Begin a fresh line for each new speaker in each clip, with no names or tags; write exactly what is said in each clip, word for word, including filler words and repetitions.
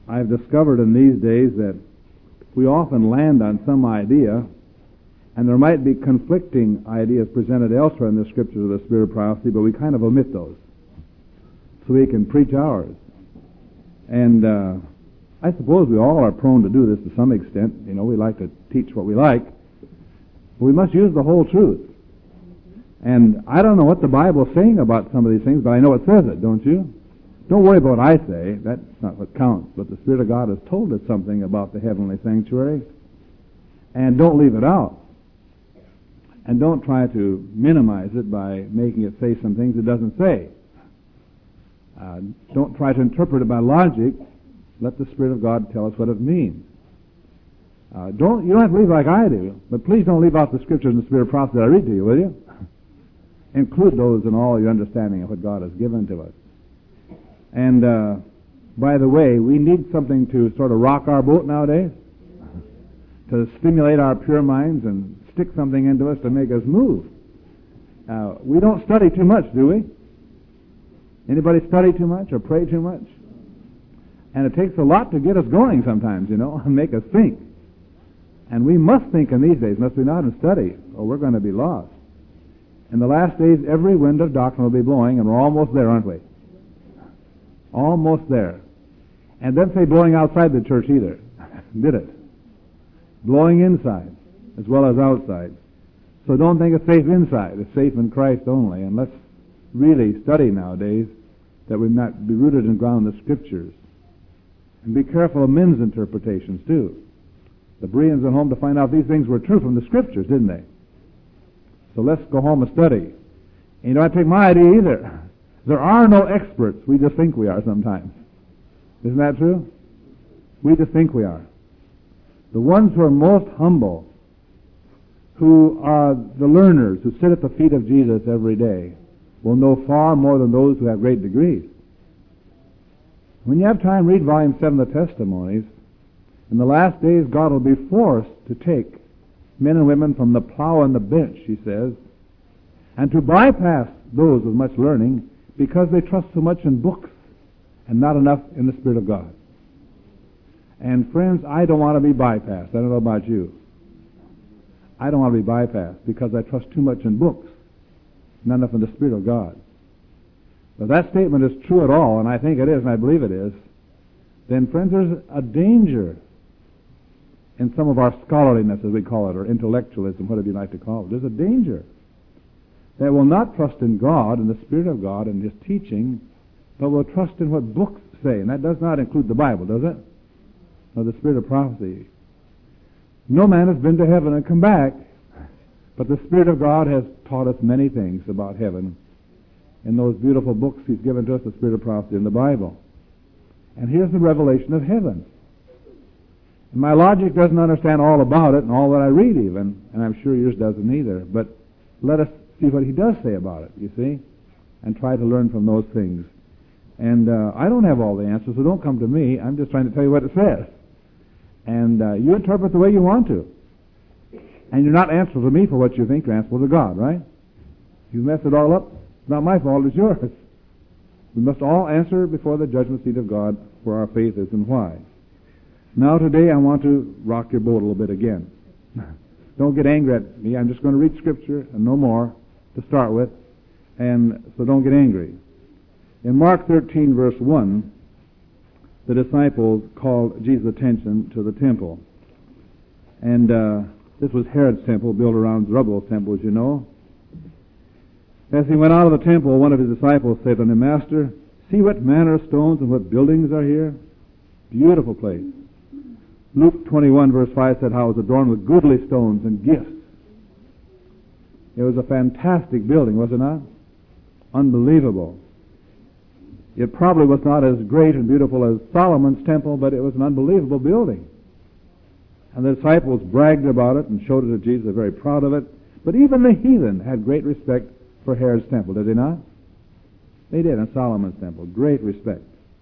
I've discovered in these days that we often land on some idea, and there might be conflicting ideas presented elsewhere in the Scriptures of the Spirit of prophecy, but we kind of omit those so we can preach ours. And uh, I suppose we all are prone to do this to some extent. You know, we like to teach what we like, but we must use the whole truth. And I don't know what the Bible is saying about some of these things, but I know it says it, don't you? Don't worry about what I say. That's not what counts. But the Spirit of God has told us something about the heavenly sanctuary. And don't leave it out. And don't try to minimize it by making it say some things it doesn't say. Uh, don't try to interpret it by logic. Let the Spirit of God tell us what it means. Uh, don't, you don't have to leave like I do, but please don't leave out the Scriptures and the Spirit of prophecy that I read to you, will you? Include those in all your understanding of what God has given to us. And, uh, by the way, we need something to sort of rock our boat nowadays, to stimulate our pure minds and stick something into us to make us move. Uh, we don't study too much, do we? Anybody study too much or pray too much? And it takes a lot to get us going sometimes, you know, and make us think. And we must think in these days, must we not, and study, or we're going to be lost. In the last days, every wind of doctrine will be blowing, and we're almost there, aren't we? Almost there. And don't say blowing outside the church either. Did it? Blowing inside as well as outside. So don't think it's safe inside. It's safe in Christ only. And let's really study nowadays that we might be rooted and grounded in the Scriptures. And be careful of men's interpretations too. The Bereans went home to find out these things were true from the Scriptures, didn't they? So let's go home and study. And you don't have to take my idea either. There are no experts. We just think we are sometimes. Isn't that true? We just think we are. The ones who are most humble, who are the learners, who sit at the feet of Jesus every day, will know far more than those who have great degrees. When you have time, read Volume seven of the Testimonies. In the last days, God will be forced to take men and women from the plow and the bench, he says, and to bypass those with much learning because they trust so much in books and not enough in the Spirit of God. And friends, I don't want to be bypassed. I don't know about you. I don't want to be bypassed because I trust too much in books, not enough in the Spirit of God. If that statement is true at all, and I think it is, and I believe it is, then friends, there's a danger in some of our scholarliness, as we call it, or intellectualism, whatever you like to call it. There's a danger that will not trust in God and the Spirit of God and His teaching, but will trust in what books say. And that does not include the Bible, does it? Or the Spirit of prophecy. No man has been to heaven and come back, but the Spirit of God has taught us many things about heaven in those beautiful books He's given to us, the Spirit of prophecy in the Bible. And here's the revelation of heaven. And my logic doesn't understand all about it and all that I read even, and I'm sure yours doesn't either, but let us see what He does say about it, you see, and try to learn from those things. And uh, I don't have all the answers, so don't come to me. I'm just trying to tell you what it says. And uh, you interpret the way you want to. And you're not answerable to me for what you think, you're answerable to God, right? If you mess it all up, it's not my fault, it's yours. We must all answer before the judgment seat of God where our faith is and why. Now today I want to rock your boat a little bit again. Don't get angry at me. I'm just going to read Scripture and no more to start with. And so don't get angry. In Mark thirteen verse one, the disciples called Jesus' attention to the temple. And uh, this was Herod's temple, built around Zerubbabel's temple, as you know. As he went out of the temple, one of his disciples said unto him, Master, see what manner of stones and what buildings are here. Beautiful place. Luke twenty-one verse five said how it was adorned with goodly stones and gifts. It was a fantastic building, was it not? Unbelievable. It probably was not as great and beautiful as Solomon's temple, but it was an unbelievable building. And the disciples bragged about it and showed it to Jesus. They're very proud of it. But even the heathen had great respect for Herod's temple, did they not? They did, in Solomon's temple. Great respect.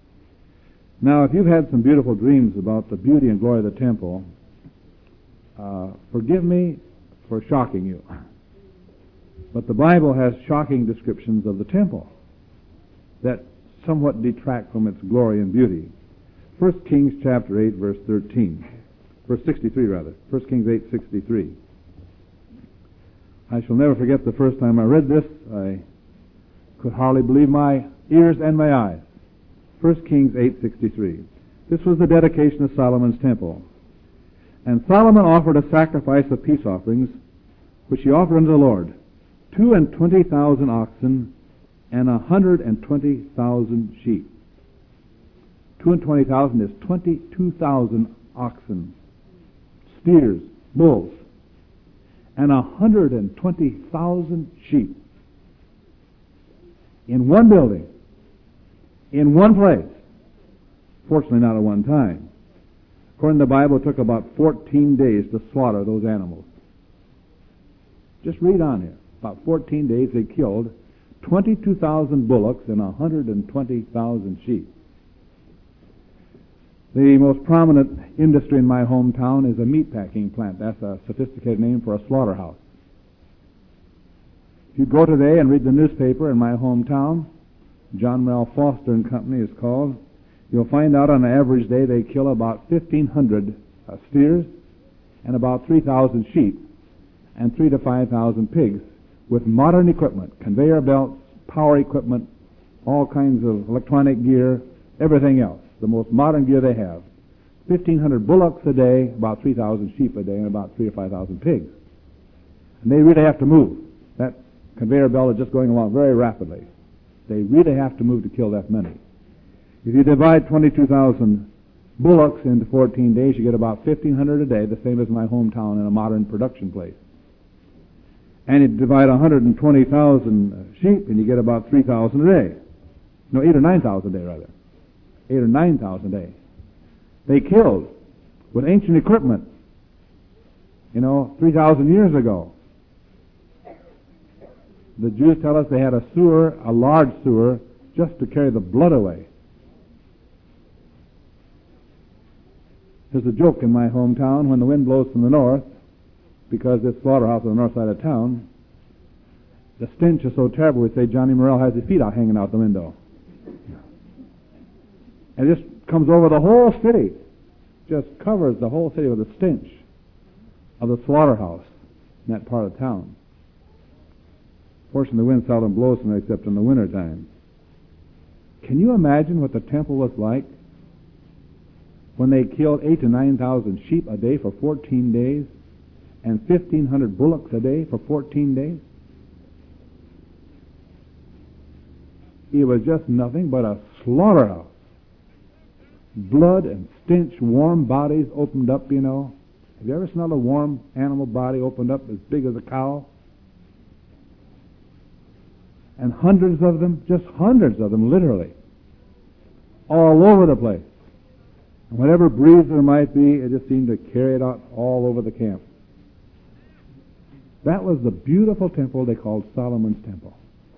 Now, if you've had some beautiful dreams about the beauty and glory of the temple, uh, forgive me for shocking you. But the Bible has shocking descriptions of the temple that somewhat detract from its glory and beauty. First Kings chapter eight, verse thirteen. Verse sixty-three, rather. First Kings eight, sixty-three. I shall never forget the first time I read this. I could hardly believe my ears and my eyes. First Kings eight, sixty-three. This was the dedication of Solomon's temple. And Solomon offered a sacrifice of peace offerings, which he offered unto the Lord, two and twenty thousand oxen and a hundred and twenty thousand sheep. Two and twenty thousand is twenty-two thousand oxen, steers, bulls, and a hundred and twenty thousand sheep in one building, in one place. Fortunately, not at one time. According to the Bible, it took about fourteen days to slaughter those animals. Just read on here. About fourteen days they killed twenty-two thousand bullocks and one hundred twenty thousand sheep. The most prominent industry in my hometown is a meat packing plant. That's a sophisticated name for a slaughterhouse. If you go today and read the newspaper in my hometown, John Ralph Foster and Company is called, you'll find out on an average day they kill about fifteen hundred uh, steers and about three thousand sheep and three to five thousand pigs with modern equipment, conveyor belts, power equipment, all kinds of electronic gear, everything else. The most modern gear they have. fifteen hundred bullocks a day, about three thousand sheep a day, and about three or five thousand pigs. And they really have to move. That conveyor belt is just going along very rapidly. They really have to move to kill that many. If you divide twenty-two thousand bullocks into fourteen days, you get about fifteen hundred a day, the same as my hometown in a modern production place. And you divide one hundred twenty thousand sheep, and you get about three thousand a day. No, eight or nine thousand a day, rather. Eight or nine thousand a day. They killed with ancient equipment, you know, three thousand years ago. The Jews tell us they had a sewer, a large sewer, just to carry the blood away. There's a joke in my hometown when the wind blows from the north, because this slaughterhouse is on the north side of town, the stench is so terrible, we say Johnny Morrell has his feet out hanging out the window. And it just comes over the whole city, just covers the whole city with the stench of the slaughterhouse in that part of town. Fortunately, the wind seldom blows from there except in the wintertime. Can you imagine what the temple was like when they killed eight to nine thousand sheep a day for fourteen days and fifteen hundred bullocks a day for fourteen days? It was just nothing but a slaughterhouse. Blood and stench, warm bodies opened up, you know. Have you ever smelled a warm animal body opened up as big as a cow? And hundreds of them, just hundreds of them, literally, all over the place. And whatever breeze there might be, it just seemed to carry it out all over the camp. That was the beautiful temple they called Solomon's Temple.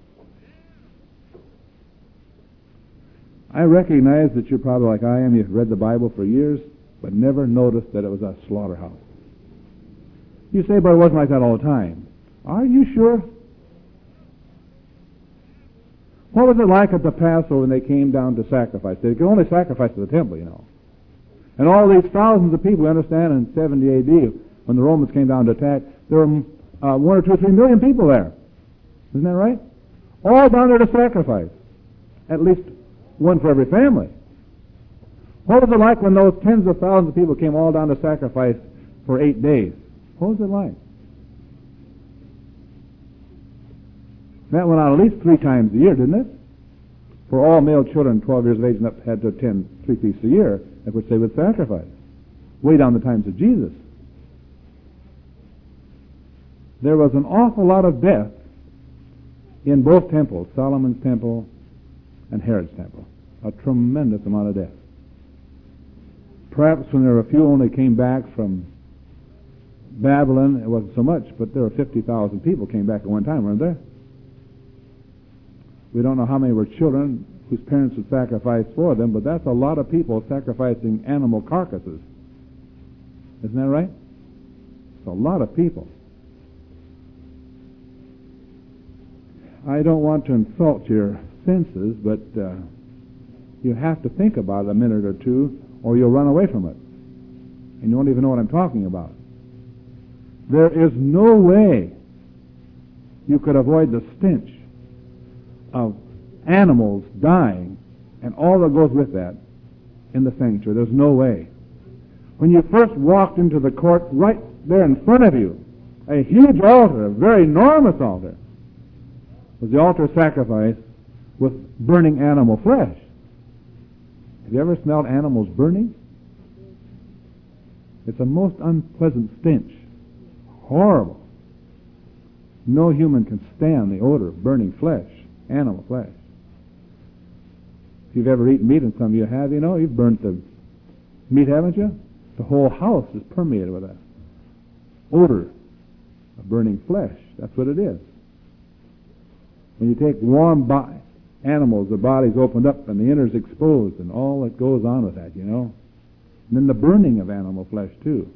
I recognize that you're probably like I am. You've read the Bible for years, but never noticed that it was a slaughterhouse. You say, but it wasn't like that all the time. Are you sure? What was it like at the Passover when they came down to sacrifice? They could only sacrifice to the temple, you know. And all these thousands of people, we understand, in seventy A D, when the Romans came down to attack, there were uh, one or two or three million people there. Isn't that right? All down there to sacrifice. At least one for every family. What was it like when those tens of thousands of people came all down to sacrifice for eight days? What was it like? That went out at least three times a year, didn't it? For all male children twelve years of age and up had to attend three feasts a year, at which they would sacrifice. Way down the times of Jesus. There was an awful lot of death in both temples, Solomon's temple and Herod's temple. A tremendous amount of death. Perhaps when there were a few only came back from Babylon, it wasn't so much, but there were fifty thousand people came back at one time, weren't there? We don't know how many were children whose parents would sacrifice for them, but that's a lot of people sacrificing animal carcasses. Isn't that right? It's a lot of people. I don't want to insult your senses, but uh, You have to think about it a minute or two, or you'll run away from it. And you won't even know what I'm talking about. There is no way you could avoid the stench of animals dying and all that goes with that in the sanctuary. There's no way. When you first walked into the court, right there in front of you, a huge altar, a very enormous altar, was the altar sacrifice with burning animal flesh. Have you ever smelled animals burning? It's a most unpleasant stench. Horrible. No human can stand the odor of burning flesh, animal flesh. If you've ever eaten meat, and some of you have, you know, you've burnt the meat, haven't you? The whole house is permeated with that odor of burning flesh. That's what it is. When you take warm bo- animals, the body's opened up and the inner's exposed and all that goes on with that, you know. And then the burning of animal flesh, too.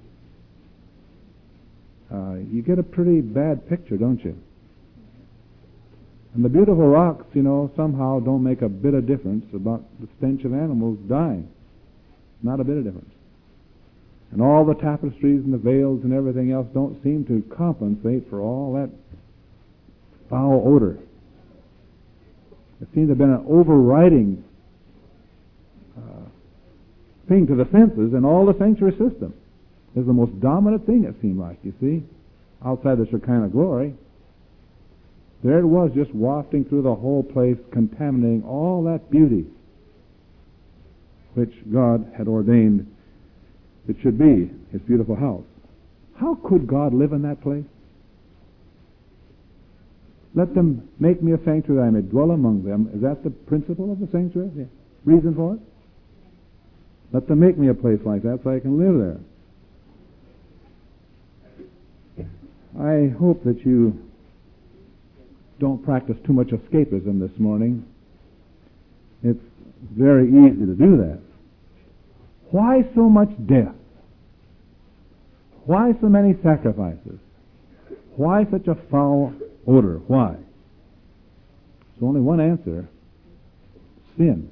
Uh, you get a pretty bad picture, don't you? And the beautiful rocks, you know, somehow don't make a bit of difference about the stench of animals dying. Not a bit of difference. And all the tapestries and the veils and everything else don't seem to compensate for all that foul odor. It seems to have been an overriding uh, thing to the senses in all the sanctuary system. It's the most dominant thing, it seemed like, you see, outside the Shekinah glory. There it was, just wafting through the whole place, contaminating all that beauty which God had ordained it should be, His beautiful house. How could God live in that place? Let them make me a sanctuary that I may dwell among them. Is that the principle of the sanctuary? The reason for it? Let them make me a place like that so I can live there. I hope that you don't practice too much escapism this morning. It's very easy to do that. Why so much death? Why so many sacrifices? Why such a foul odor? Why? There's only one answer. Sin.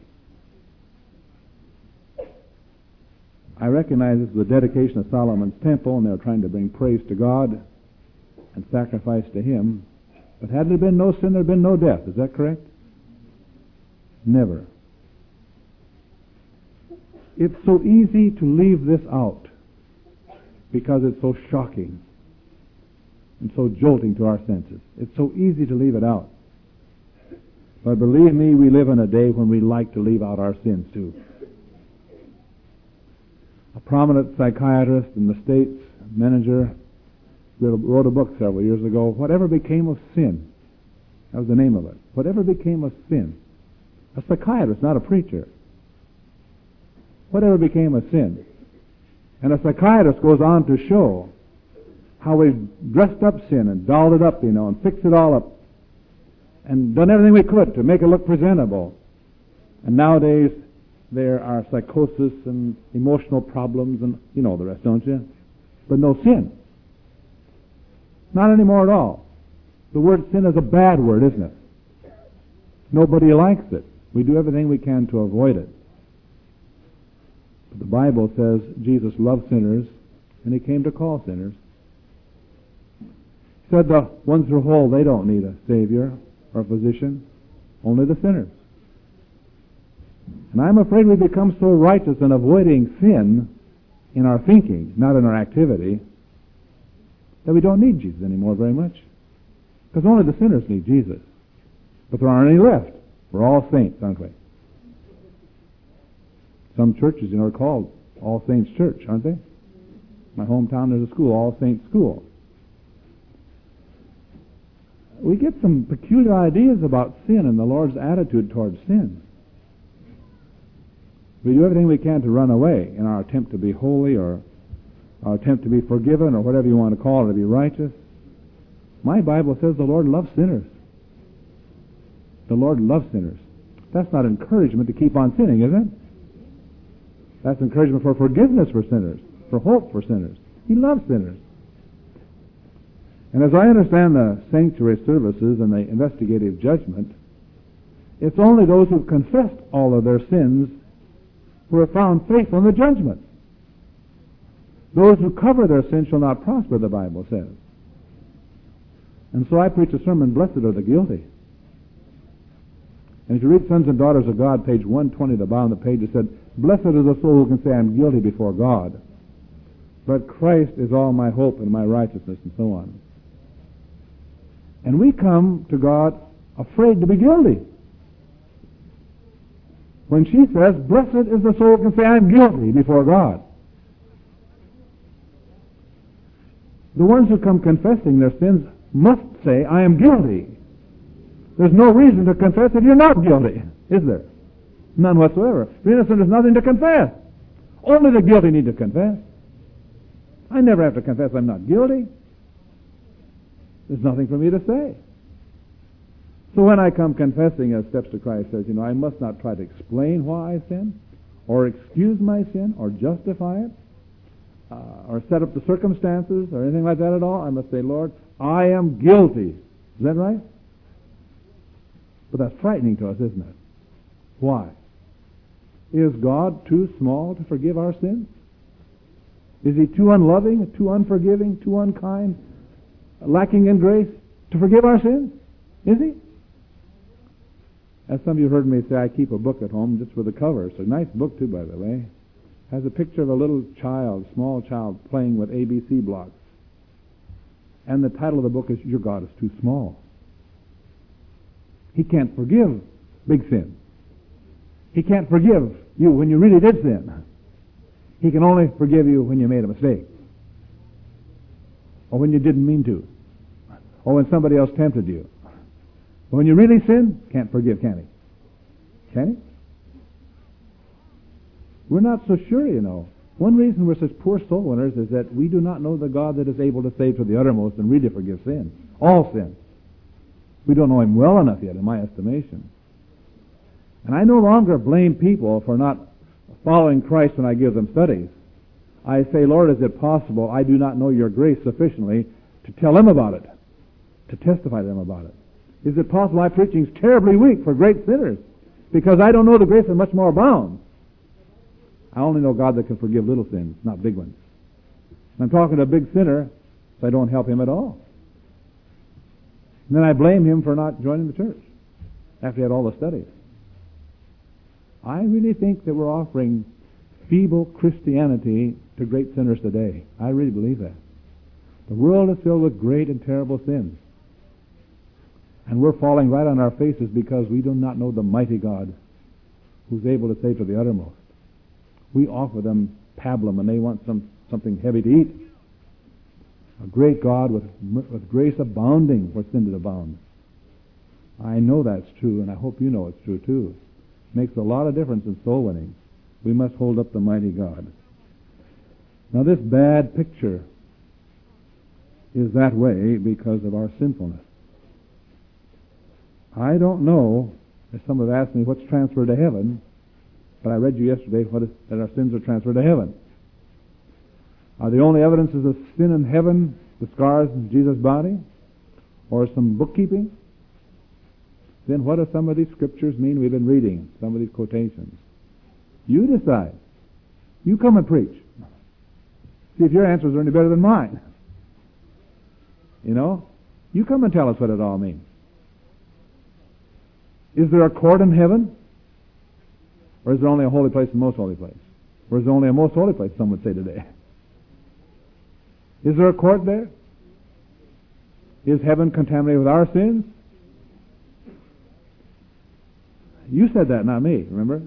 I recognize this is the dedication of Solomon's temple, and they're trying to bring praise to God and sacrifice to Him. But had there been no sin, there had been no death. Is that correct? Never. It's so easy to leave this out because it's so shocking and so jolting to our senses. It's so easy to leave it out. But believe me, we live in a day when we like to leave out our sins too. A prominent psychiatrist in the States, Menninger, wrote a book several years ago, Whatever Became of Sin. That was the name of it. Whatever Became of Sin. A psychiatrist, not a preacher. Whatever became of sin. And a psychiatrist goes on to show how we've dressed up sin and dolled it up, you know, and fixed it all up and done everything we could to make it look presentable. And nowadays there are psychosis and emotional problems and you know the rest, don't you? But no sin. Not anymore at all. The word sin is a bad word, isn't it? Nobody likes it. We do everything we can to avoid it. But the Bible says Jesus loved sinners, and He came to call sinners. He said the ones who are whole, they don't need a Savior or a physician, only the sinners. And I'm afraid we become so righteous in avoiding sin in our thinking, not in our activity, that we don't need Jesus anymore very much. Because only the sinners need Jesus. But there aren't any left. We're all saints, aren't we? Some churches, you know, are called All Saints Church, aren't they? My hometown, there's a school, All Saints School. We get some peculiar ideas about sin and the Lord's attitude towards sin. We do everything we can to run away in our attempt to be holy or our attempt to be forgiven or whatever you want to call it, to be righteous. My Bible says the Lord loves sinners. The Lord loves sinners. That's not encouragement to keep on sinning, is it? That's encouragement for forgiveness for sinners, for hope for sinners. He loves sinners. And as I understand the sanctuary services and the investigative judgment, It's only those who've confessed all of their sins who are found faithful in the judgment. Those who cover their sins shall not prosper, the Bible says. And so I preach a sermon, Blessed are the guilty. And if you read Sons and Daughters of God, page one twenty, the bottom of the page, it said, Blessed is the soul who can say, I am guilty before God. But Christ is all my hope and my righteousness, and so on. And we come to God afraid to be guilty. When she says, Blessed is the soul who can say, I am guilty before God. The ones who come confessing their sins must say, I am guilty. There's no reason to confess if you're not guilty, is there? None whatsoever. If you're innocent, there's nothing to confess. Only the guilty need to confess. I never have to confess I'm not guilty. There's nothing for me to say. So when I come confessing, as Steps to Christ says, you know, I must not try to explain why I sin, or excuse my sin, or justify it, uh, or set up the circumstances, or anything like that at all. I must say, Lord, I am guilty. Is that right? But that's frightening to us, isn't it? Why? Is God too small to forgive our sins? Is He too unloving, too unforgiving, too unkind, lacking in grace to forgive our sins? Is He? As some of you heard me say, I keep a book at home just with a cover. It's a nice book too, by the way. Has a picture of a little child, small child, playing with A B C blocks. And the title of the book is, Your God is Too Small. He can't forgive big sin. He can't forgive you when you really did sin. He can only forgive you when you made a mistake. Or when you didn't mean to. Or when somebody else tempted you. But when you really sin, can't forgive, can He? Can He? We're not so sure, you know. One reason we're such poor soul winners is that we do not know the God that is able to save to the uttermost and really forgive sin. All sin. We don't know Him well enough yet, in my estimation. And I no longer blame people for not following Christ when I give them studies. I say, Lord, is it possible I do not know Your grace sufficiently to tell them about it, to testify to them about it? Is it possible my preaching is terribly weak for great sinners because I don't know the grace that much more abounds? I only know God that can forgive little sins, not big ones. And I'm talking to a big sinner, so I don't help him at all. And then I blame him for not joining the church after he had all the studies. I really think that we're offering feeble Christianity to great sinners today. I really believe that. The world is filled with great and terrible sins. And we're falling right on our faces because we do not know the mighty God who's able to save to the uttermost. We offer them pablum and they want some something heavy to eat. A great God with, with grace abounding where sin did abound. I know that's true, and I hope you know it's true too. It makes a lot of difference in soul winning. We must hold up the mighty God. Now this bad picture is that way because of our sinfulness. I don't know, as some have asked me, what's transferred to heaven, but I read you yesterday what is, that our sins are transferred to heaven. Are the only evidences of sin in heaven the scars in Jesus' body? Or some bookkeeping? Then what do some of these scriptures mean we've been reading? Some of these quotations. You decide. You come and preach. See if your answers are any better than mine. You know? You come and tell us what it all means. Is there a court in heaven? Or is there only a holy place and most holy place? Or is there only a most holy place, some would say today? Is there a court there? Is heaven contaminated with our sins? You said that, not me, remember?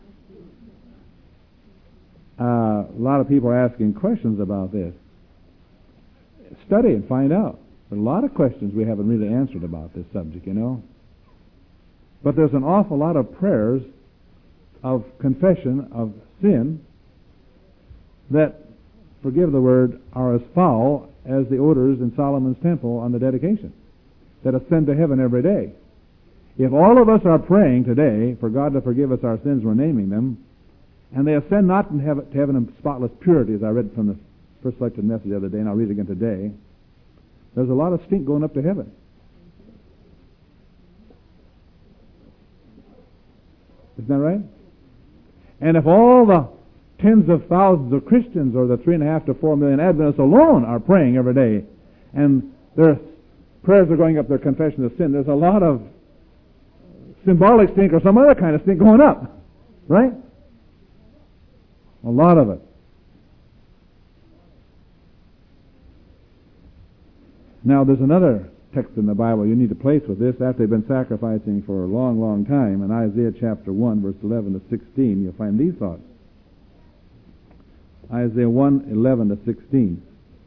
uh, a lot of people are asking questions about this. Study and find out. There are a lot of questions we haven't really answered about this subject, you know. But there's an awful lot of prayers of confession of sin that, forgive the word, are as foul as the odors in Solomon's temple on the dedication that ascend to heaven every day. If all of us are praying today for God to forgive us our sins, we're naming them, and they ascend not in heaven, to heaven in spotless purity, as I read from the first selected message the other day, and I'll read again today, there's a lot of stink going up to heaven. Isn't that right? And if all the tens of thousands of Christians, or the three and a half to four million Adventists alone, are praying every day, and their prayers are going up, their confession of sin, there's a lot of symbolic stink or some other kind of stink going up. Right? A lot of it. Now, there's another text in the Bible you need to place with this after they've been sacrificing for a long, long time. In Isaiah chapter one, verse eleven to sixteen, you'll find these thoughts. Isaiah one, eleven to sixteen.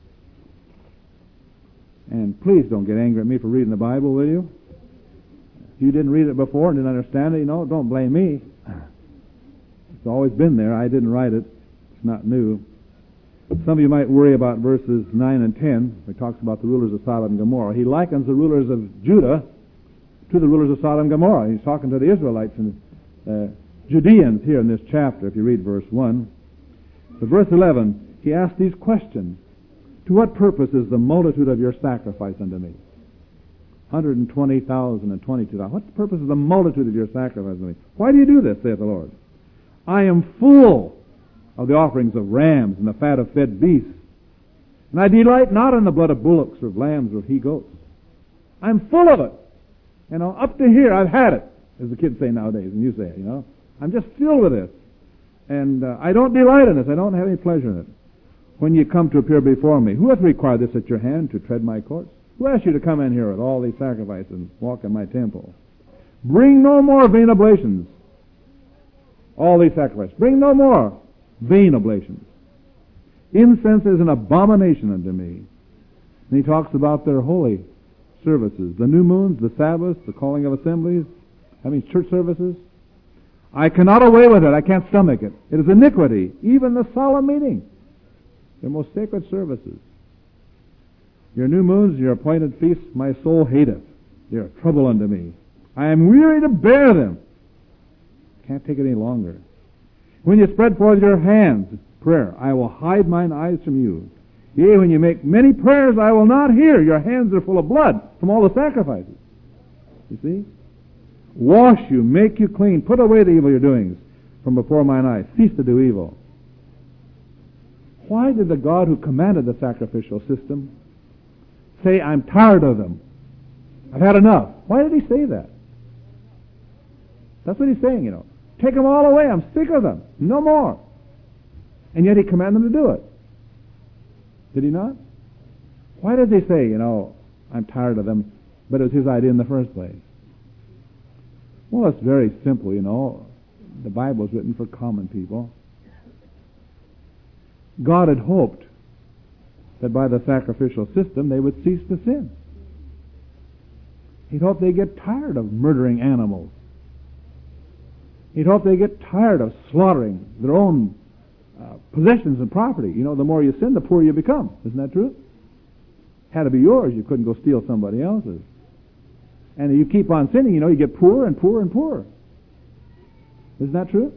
And please don't get angry at me for reading the Bible, will you? If you didn't read it before and didn't understand it, you know, don't blame me. It's always been there. I didn't write it. It's not new. Some of you might worry about verses nine and ten, where he talks about the rulers of Sodom and Gomorrah. He likens the rulers of Judah to the rulers of Sodom and Gomorrah. He's talking to the Israelites and uh, Judeans here in this chapter, if you read verse one. But verse eleven, he asks these questions. To what purpose is the multitude of your sacrifice unto me? one hundred twenty thousand and twenty-two thousand. What's the purpose of the multitude of your sacrifice unto me? Why do you do this, saith the Lord? I am full of the offerings of rams and the fat of fed beasts. And I delight not in the blood of bullocks or of lambs or of he-goats. I'm full of it. You know, up to here, I've had it, as the kids say nowadays, and you say it, you know. I'm just filled with this. And uh, I don't delight in this. I don't have any pleasure in it. When you come to appear before me, who hath required this at your hand to tread my courts? Who asked you to come in here with all these sacrifices and walk in my temple? Bring no more vain oblations. All these sacrifices. Bring no more vain oblations. Incense is an abomination unto me. And he talks about their holy services. The new moons, the Sabbaths, the calling of assemblies, having church services. I cannot away with it. I can't stomach it. It is iniquity. Even the solemn meeting. Their most sacred services. Your new moons, your appointed feasts, my soul hateth. They are trouble unto me. I am weary to bear them. Can't take it any longer. When you spread forth your hands, prayer, I will hide mine eyes from you. Yea, when you make many prayers, I will not hear. Your hands are full of blood from all the sacrifices. You see? Wash you, make you clean, put away the evil you're doing from before mine eyes. Cease to do evil. Why did the God who commanded the sacrificial system say, I'm tired of them? I've had enough. Why did he say that? That's what he's saying, you know. Take them all away. I'm sick of them. No more. And yet he commanded them to do it. Did he not? Why did he say, you know, I'm tired of them, but it was his idea in the first place? Well, it's very simple, you know. The Bible is written for common people. God had hoped that by the sacrificial system they would cease to sin. He'd hoped they'd get tired of murdering animals. He'd hoped they'd get tired of slaughtering their own uh, possessions and property. You know, the more you sin, the poorer you become. Isn't that true? Had to be yours. You couldn't go steal somebody else's. And if you keep on sinning, you know, you get poorer and poorer and poorer. Isn't that true?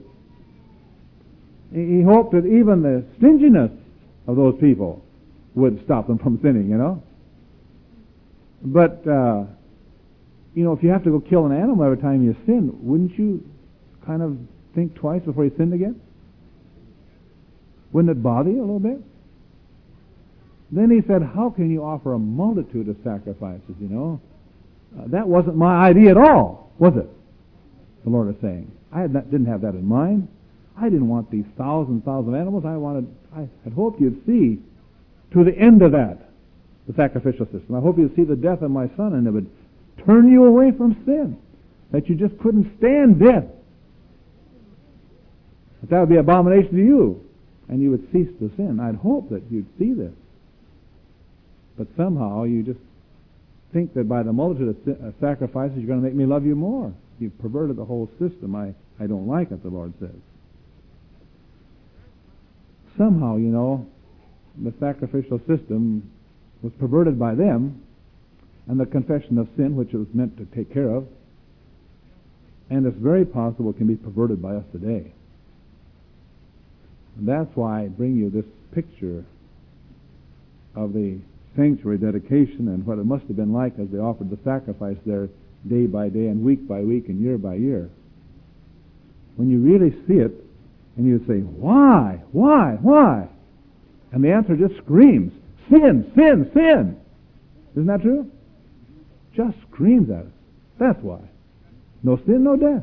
He hoped that even the stinginess of those people would stop them from sinning, you know. But, uh, you know, if you have to go kill an animal every time you sin, wouldn't you kind of think twice before you sinned again? Wouldn't it bother you a little bit? Then he said, how can you offer a multitude of sacrifices, you know? Uh, that wasn't my idea at all, was it? The Lord is saying. I had not, didn't have that in mind. I didn't want these thousands and thousands of animals. I wanted, I had hoped you'd see to the end of that, the sacrificial system. I hope you'd see the death of my son, and it would turn you away from sin, that you just couldn't stand death. That that would be abomination to you, and you would cease to sin. I'd hope that you'd see this. But somehow you just think that by the multitude of sacrifices you're going to make me love you more. You've perverted the whole system. I, I don't like it, the Lord says. Somehow, you know, the sacrificial system was perverted by them, and the confession of sin, which it was meant to take care of, and it's very possible it can be perverted by us today. And that's why I bring you this picture of the sanctuary dedication and what it must have been like as they offered the sacrifice there day by day and week by week and year by year. when you really see it, and you say, why, why, why? And the answer just screams, sin, sin, sin. Isn't that true? Just screams at us. That's why. No sin, no death.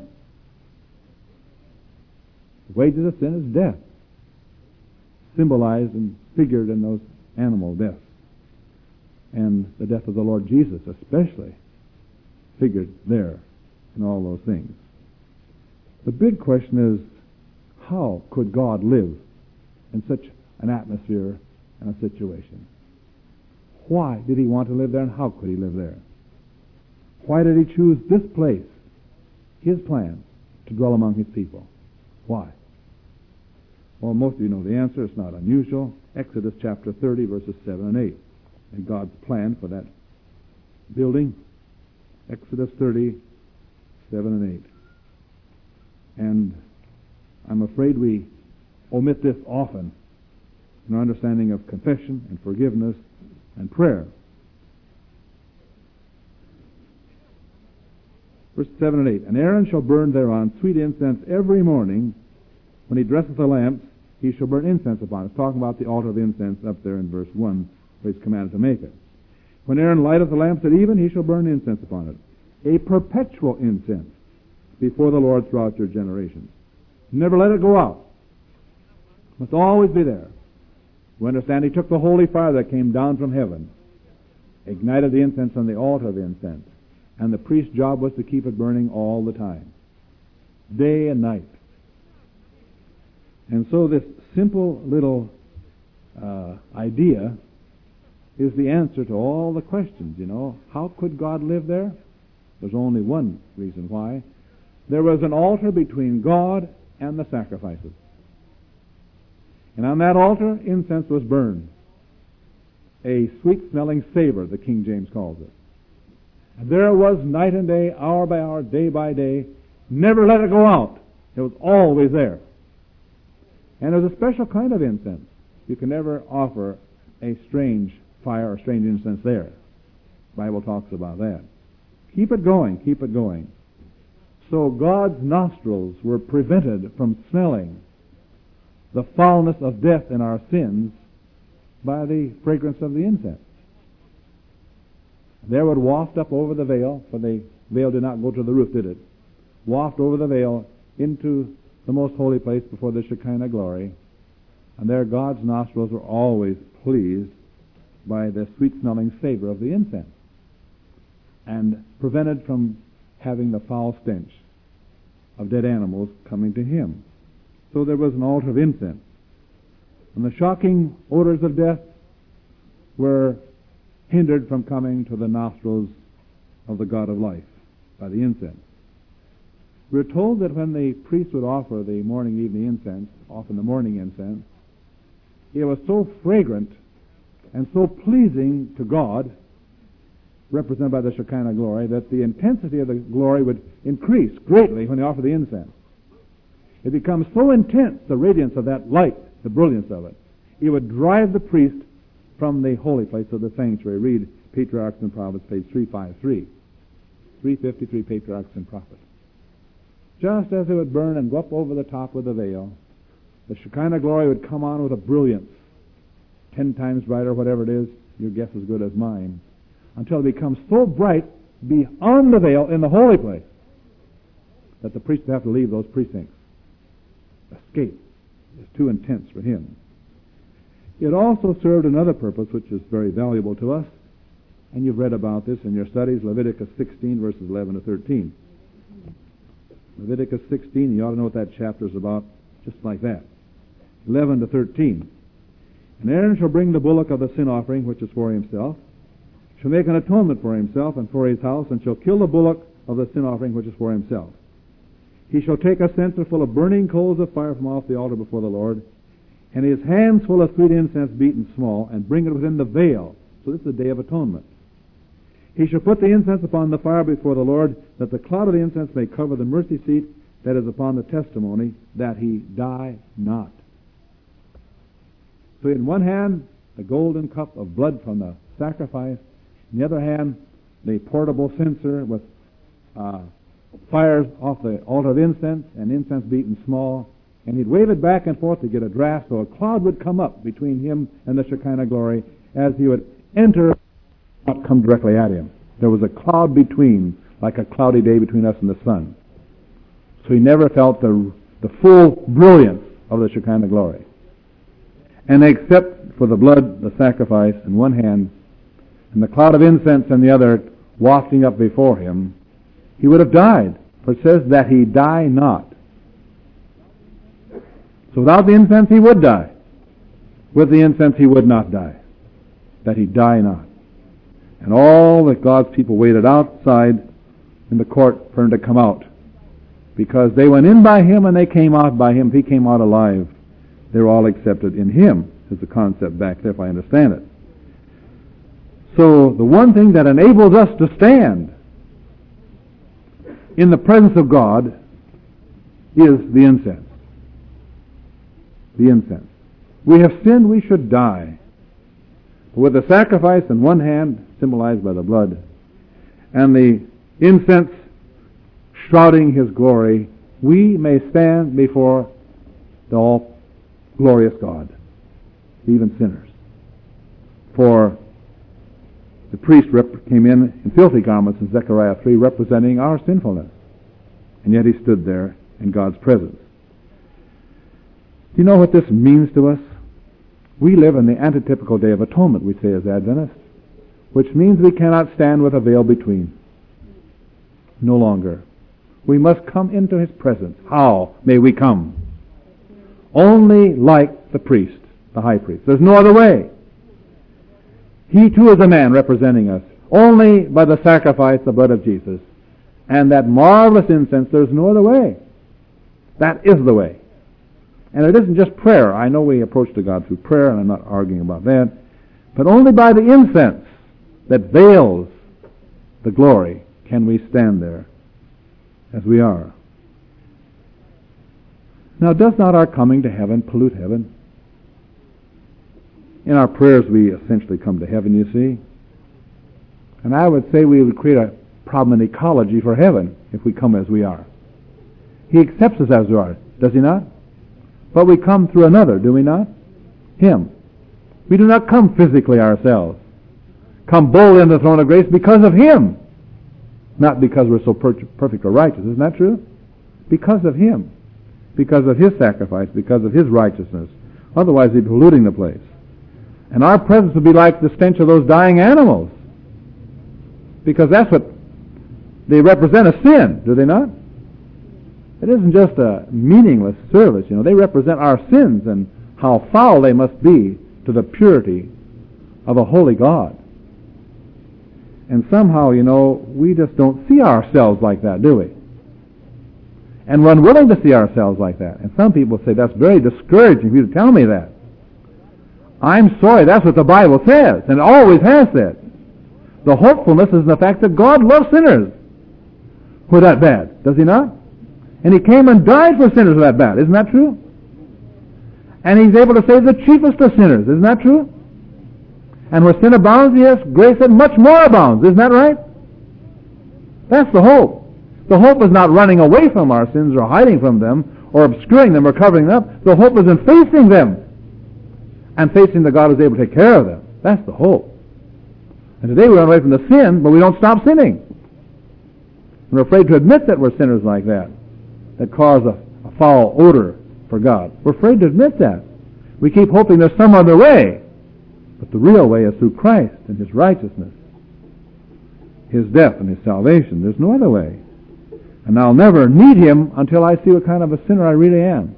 The wages of sin is death, symbolized and figured in those animal deaths. And the death of the Lord Jesus especially figured there in all those things. The big question is, how could God live in such an atmosphere and a situation? Why did he want to live there, and how could he live there? Why did he choose this place, his plan, to dwell among his people? Why? Well, most of you know the answer. It's not unusual. Exodus chapter thirty, verses seven and eight. And God's plan for that building. Exodus thirty, seven and eight. And I'm afraid we omit this often in our understanding of confession and forgiveness and prayer. Verse seven and eight. And Aaron shall burn thereon sweet incense every morning. When he dresseth the lamps, he shall burn incense upon it. It's talking about the altar of incense up there in verse one, where he's commanded to make it. When Aaron lighteth the lamps at even, he shall burn incense upon it. A perpetual incense before the Lord throughout your generations. Never let it go out. Must always be there. You understand, he took the holy fire that came down from heaven, ignited the incense on the altar of incense, and the priest's job was to keep it burning all the time, day and night. And so this simple little uh, idea is the answer to all the questions, you know. How could God live there? There's only one reason why. There was an altar between God and the sacrifices. And on that altar, incense was burned. A sweet-smelling savor, the King James calls it. And there it was night and day, hour by hour, day by day. Never let it go out. It was always there. And it was a special kind of incense. You can never offer a strange fire or strange incense there. The Bible talks about that. Keep it going, keep it going. So God's nostrils were prevented from smelling the foulness of death in our sins by the fragrance of the incense. There would waft up over the veil, for the veil did not go to the roof, did it? Waft over the veil into the most holy place before the Shekinah glory. And there God's nostrils were always pleased by the sweet-smelling savor of the incense, and prevented from having the foul stench of dead animals coming to him. So there was an altar of incense. And the shocking odors of death were hindered from coming to the nostrils of the God of life by the incense. We're told that when the priest would offer the morning and evening incense, often the morning incense, it was so fragrant and so pleasing to God, represented by the Shekinah glory, that the intensity of the glory would increase greatly when they offered the incense. It becomes so intense, the radiance of that light, the brilliance of it, it would drive the priest from the holy place of the sanctuary. Read Patriarchs and Prophets, page three fifty-three. three fifty-three, Patriarchs and Prophets. Just as it would burn and go up over the top of the veil, the Shekinah glory would come on with a brilliance, ten times brighter, whatever it is, your guess is as good as mine, until it becomes so bright beyond the veil in the holy place that the priest would have to leave those precincts. Escape is too intense for him. It also served another purpose which is very valuable to us, and you've read about this in your studies, Leviticus sixteen, verses eleven to thirteen. Leviticus sixteen, you ought to know what that chapter is about, just like that. eleven to thirteen. And Aaron shall bring the bullock of the sin offering, which is for himself, shall make an atonement for himself and for his house, and shall kill the bullock of the sin offering, which is for himself. He shall take a censer full of burning coals of fire from off the altar before the Lord, and his hands full of sweet incense beaten small, and bring it within the veil. So this is the Day of Atonement. He shall put the incense upon the fire before the Lord, that the cloud of the incense may cover the mercy seat that is upon the testimony, that he die not. So in one hand, the golden cup of blood from the sacrifice. In the other hand, the portable censer with uh, fires off the altar of incense and incense beaten small, and he'd wave it back and forth to get a draft, so a cloud would come up between him and the Shekinah glory as he would enter, not come directly at him. There was a cloud between, like a cloudy day between us and the sun. So he never felt the, the full brilliance of the Shekinah glory. And except for the blood, the sacrifice in one hand, and the cloud of incense in the other wafting up before him, he would have died. For it says that he die not. So without the incense he would die. With the incense he would not die. That he die not. And all that God's people waited outside in the court for him to come out. Because they went in by him and they came out by him. If he came out alive, they were all accepted in him, is the concept back there, if I understand it. So the one thing that enables us to stand in the presence of God is the incense. The incense. We have sinned, we should die. But with the sacrifice in one hand, symbolized by the blood, and the incense shrouding his glory, we may stand before the all-glorious God, even sinners. For the priest rep- came in in filthy garments in Zechariah three, representing our sinfulness. And yet he stood there in God's presence. Do you know what this means to us? We live in the antitypical day of atonement, we say as Adventists, which means we cannot stand with a veil between. No longer. We must come into his presence. How may we come? Only like the priest, the high priest. There's no other way. He too is a man representing us. Only by the sacrifice, the blood of Jesus, and that marvelous incense, there's no other way. That is the way. And it isn't just prayer. I know we approach to God through prayer, and I'm not arguing about that. But only by the incense that veils the glory can we stand there as we are. Now, does not our coming to heaven pollute heaven? In our prayers, we essentially come to heaven, you see. And I would say we would create a problem in ecology for heaven if we come as we are. He accepts us as we are, does he not? But we come through another, do we not? Him. We do not come physically ourselves. Come boldly into the throne of grace because of him. Not because we're so per- perfect or righteous. Isn't that true? Because of him. Because of his sacrifice. Because of his righteousness. Otherwise he'd be polluting the place. And our presence would be like the stench of those dying animals. Because that's what they represent, a sin, do they not? It isn't just a meaningless service, you know. They represent our sins and how foul they must be to the purity of a holy God. And somehow, you know, we just don't see ourselves like that, do we? And we're unwilling to see ourselves like that. And some people say, that's very discouraging for you to tell me that. I'm sorry, that's what the Bible says, and it always has said. The hopefulness is in the fact that God loves sinners who are that bad, does he not? And he came and died for sinners who are that bad, isn't that true? And he's able to save the chiefest of sinners, isn't that true? And where sin abounds, yes, grace and much more abounds, isn't that right? That's the hope. The hope is not running away from our sins or hiding from them or obscuring them or covering them up. The hope is in facing them and facing that God is able to take care of them. That's the hope. And today we run away from the sin, but we don't stop sinning. We're afraid to admit that we're sinners like that, that cause a, a foul odor for God. We're afraid to admit that. We keep hoping there's some other way. But the real way is through Christ and his righteousness, his death and his salvation. There's no other way. And I'll never need him until I see what kind of a sinner I really am.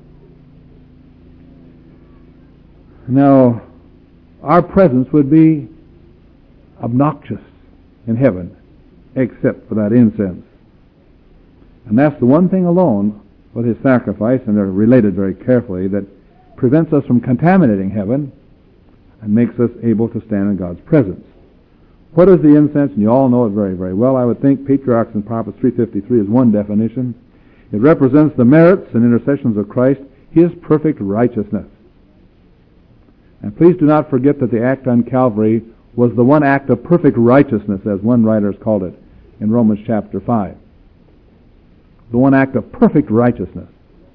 Now, our presence would be obnoxious in heaven, except for that incense. And that's the one thing alone with his sacrifice, and they're related very carefully, that prevents us from contaminating heaven and makes us able to stand in God's presence. What is the incense? And you all know it very, very well. I would think Patriarchs and Prophets three fifty-three is one definition. It represents the merits and intercessions of Christ, his perfect righteousness. And please do not forget that the act on Calvary was the one act of perfect righteousness, as one writer has called it in Romans chapter five. the one act of perfect righteousness.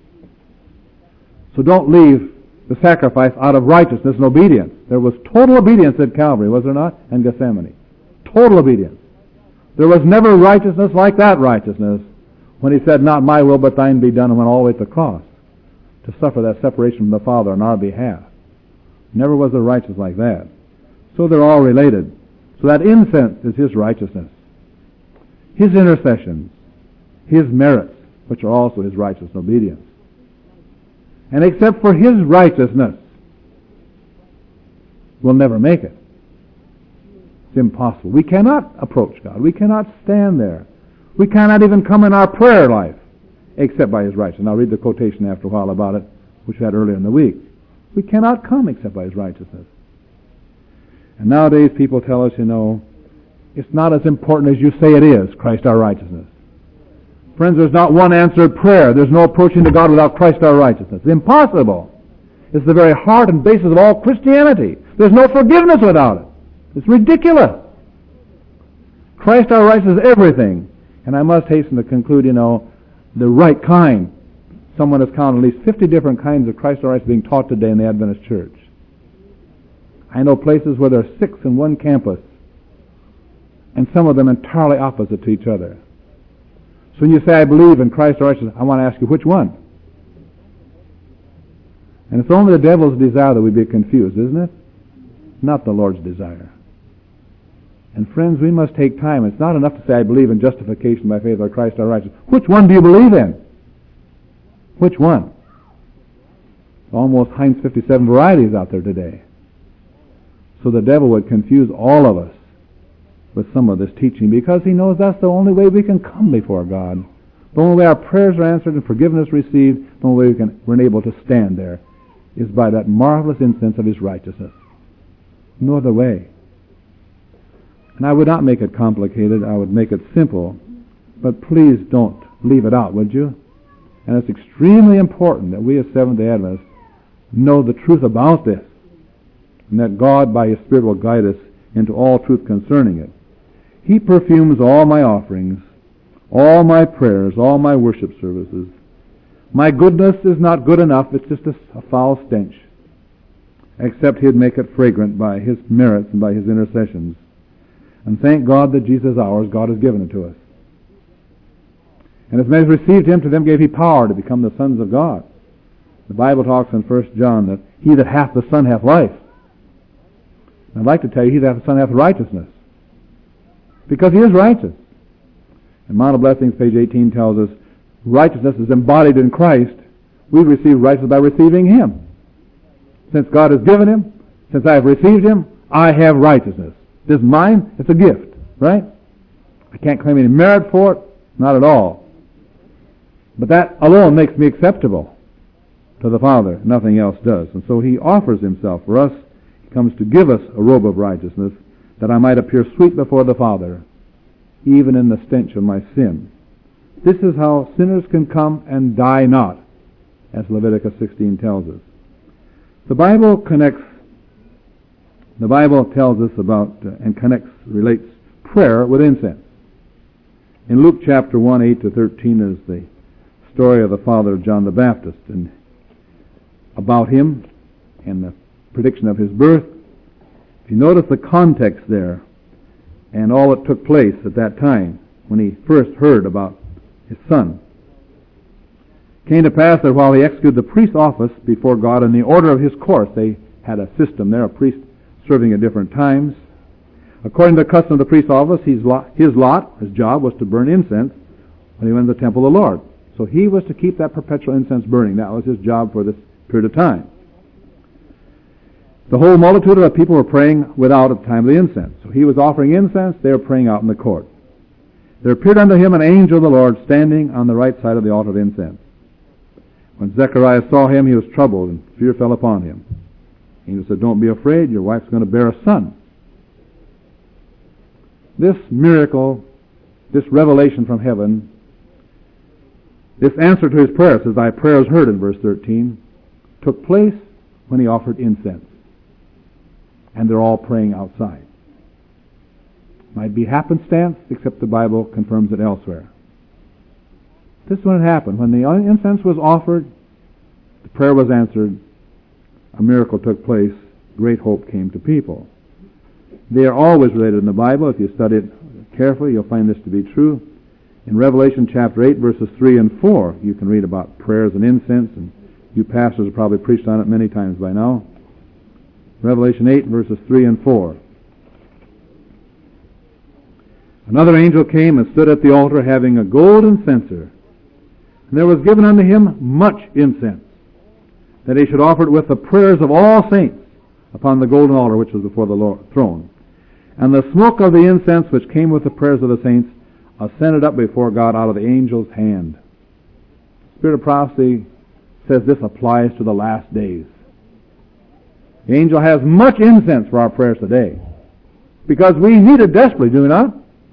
So don't leave the sacrifice out of righteousness and obedience. There was total obedience at Calvary, was there not? And Gethsemane. Total obedience. There was never righteousness like that righteousness when he said, not my will but thine be done, and went all the way to the cross to suffer that separation from the Father on our behalf. Never was there righteousness like that. So they're all related. So that incense is his righteousness. His intercessions, his merits, which are also his righteous obedience. And except for his righteousness, we'll never make it. It's impossible. We cannot approach God. We cannot stand there. We cannot even come in our prayer life except by his righteousness. And I'll read the quotation after a while about it, which we had earlier in the week. We cannot come except by his righteousness. And nowadays people tell us, you know, it's not as important as you say it is, Christ our righteousness. Friends, there's not one answered prayer. There's no approaching to God without Christ our righteousness. It's impossible. It's the very heart and basis of all Christianity. There's no forgiveness without it. It's ridiculous. Christ our righteousness is everything. And I must hasten to conclude, you know, the right kind. Someone has counted at least fifty different kinds of Christ our righteousness being taught today in the Adventist Church. I know places where there are six in one campus, and some of them entirely opposite to each other. So when you say, I believe in Christ our righteousness, I want to ask you, which one? And it's only the devil's desire that we be confused, isn't it? Not the Lord's desire. And friends, we must take time. It's not enough to say, I believe in justification by faith or Christ our righteousness. Which one do you believe in? Which one? Almost Heinz fifty-seven varieties out there today. So the devil would confuse all of us with some of this teaching because he knows that's the only way we can come before God. The only way our prayers are answered and forgiveness received, the only way we can, we're able to stand there is by that marvelous incense of his righteousness. No other way. And I would not make it complicated. I would make it simple. But please don't leave it out, would you? And it's extremely important that we as Seventh-day Adventists know the truth about this, and that God by his Spirit will guide us into all truth concerning it. He perfumes all my offerings, all my prayers, all my worship services. My goodness is not good enough. It's just a, a foul stench. Except he'd make it fragrant by his merits and by his intercessions. And thank God that Jesus is ours. God has given it to us. And as many as received him, to them gave he power to become the sons of God. The Bible talks in First John that he that hath the Son hath life. And I'd like to tell you, he that hath the Son hath righteousness. Because he is righteous. And Mount of Blessings, page eighteen, tells us, righteousness is embodied in Christ. We receive righteousness by receiving him. Since God has given him, since I have received him, I have righteousness. This is mine, it's a gift, right? I can't claim any merit for it, not at all. But that alone makes me acceptable to the Father. Nothing else does. And so he offers himself for us. He comes to give us a robe of righteousness that I might appear sweet before the Father, even in the stench of my sin. This is how sinners can come and die not, as Leviticus sixteen tells us. The Bible connects, the Bible tells us about uh, and connects, relates prayer with incense. In Luke chapter one, eight to thirteen is the story of the father of John the Baptist, and about him and the prediction of his birth. If you notice the context there and all that took place at that time when he first heard about his son. It came to pass that while he executed the priest's office before God in the order of his course, they had a system there, a priest serving at different times. According to the custom of the priest's office, his lot, his lot, his job was to burn incense when he went to the temple of the Lord. So he was to keep that perpetual incense burning. That was his job for this period of time. The whole multitude of the people were praying without at the time of the incense. So he was offering incense, they were praying out in the court. There appeared unto him an angel of the Lord standing on the right side of the altar of incense. When Zechariah saw him, he was troubled, and fear fell upon him. The angel said, "Don't be afraid, your wife's going to bear a son." This miracle, this revelation from heaven, this answer to his prayer, says, "Thy prayer is heard," in verse thirteen, took place when he offered incense. And they're all praying outside. Might be happenstance, except the Bible confirms it elsewhere. This is when it happened. When the incense was offered, the prayer was answered, a miracle took place, great hope came to people. They are always related in the Bible. If you study it carefully, you'll find this to be true. In Revelation chapter eight, verses three and four, you can read about prayers and incense, and you pastors have probably preached on it many times by now. Revelation eight, verses three and four. Another angel came and stood at the altar having a golden censer, and there was given unto him much incense, that he should offer it with the prayers of all saints upon the golden altar which was before the Lord, throne. And the smoke of the incense which came with the prayers of the saints ascended up before God out of the angel's hand. Spirit of prophecy says this applies to the last days. The angel has much incense for our prayers today, because we need it desperately, do we not?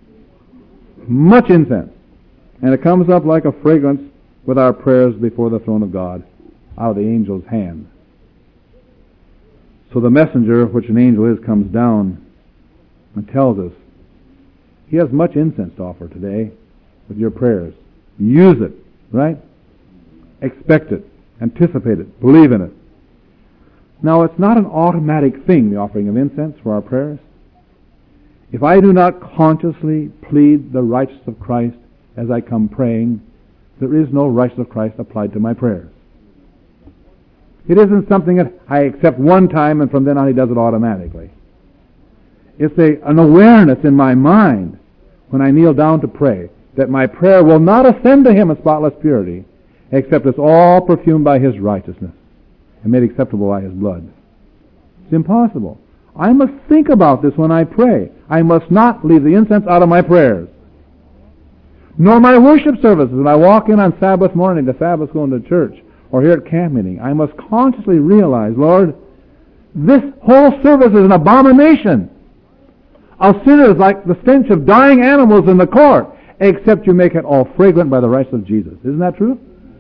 Much incense. And it comes up like a fragrance with our prayers before the throne of God out of the angel's hand. So the messenger, which an angel is, comes down and tells us he has much incense to offer today with your prayers. Use it, right? Expect it. Anticipate it. Believe in it. Now, it's not an automatic thing, the offering of incense for our prayers. If I do not consciously plead the righteousness of Christ as I come praying, there is no righteousness of Christ applied to my prayers. It isn't something that I accept one time and from then on he does it automatically. It's a, an awareness in my mind when I kneel down to pray that my prayer will not ascend to him in spotless purity, except it's all perfumed by his righteousness and made acceptable by his blood. It's impossible. I must think about this when I pray. I must not leave the incense out of my prayers. Nor my worship services. When I walk in on Sabbath morning, the Sabbath going to church, or here at camp meeting, I must consciously realize, Lord, this whole service is an abomination of sinners, like the stench of dying animals in the court, except you make it all fragrant by the righteousness of Jesus. Isn't that true?